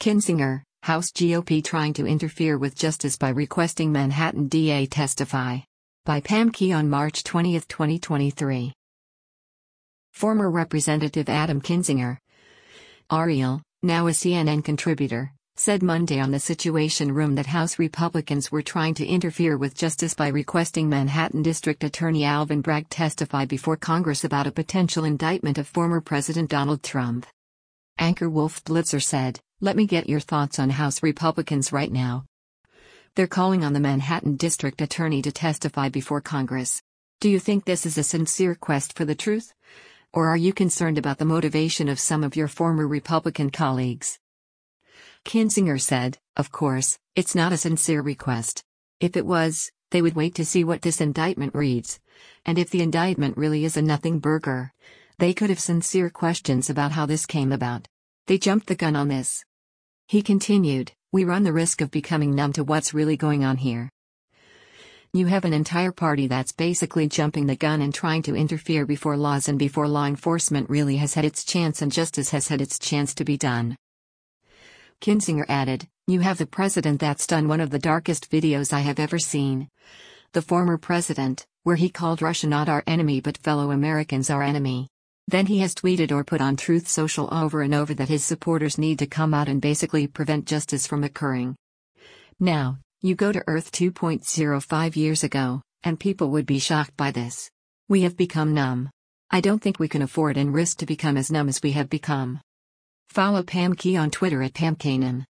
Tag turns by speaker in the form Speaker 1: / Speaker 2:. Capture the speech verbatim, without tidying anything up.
Speaker 1: Kinzinger, House G O P trying to interfere with justice by requesting Manhattan D A testify. By Pam Key on March twentieth, twenty twenty-three. Former Representative Adam Kinzinger, Ariel, now a C N N contributor, said Monday on the Situation Room that House Republicans were trying to interfere with justice by requesting Manhattan District Attorney Alvin Bragg testify before Congress about a potential indictment of former President Donald Trump. Anchor Wolf Blitzer said, "Let me get your thoughts on House Republicans right now. They're calling on the Manhattan District Attorney to testify before Congress. Do you think this is a sincere quest for the truth? Or are you concerned about the motivation of some of your former Republican colleagues?" Kinzinger said, "Of course, it's not a sincere request. If it was, they would wait to see what this indictment reads. And if the indictment really is a nothing burger, they could have sincere questions about how this came about. They jumped the gun on this." He continued, "We run the risk of becoming numb to what's really going on here. You have an entire party that's basically jumping the gun and trying to interfere before laws and before law enforcement really has had its chance and justice has had its chance to be done." Kinzinger added, "You have the president that's done one of the darkest videos I have ever seen. The former president, where he called Russia not our enemy but fellow Americans our enemy. Then he has tweeted or put on Truth Social over and over that his supporters need to come out and basically prevent justice from occurring. Now, you go to Earth two point oh five years ago, and people would be shocked by this. We have become numb. I don't think we can afford and risk to become as numb as we have become." Follow Pam Key on Twitter at Pam Kanan.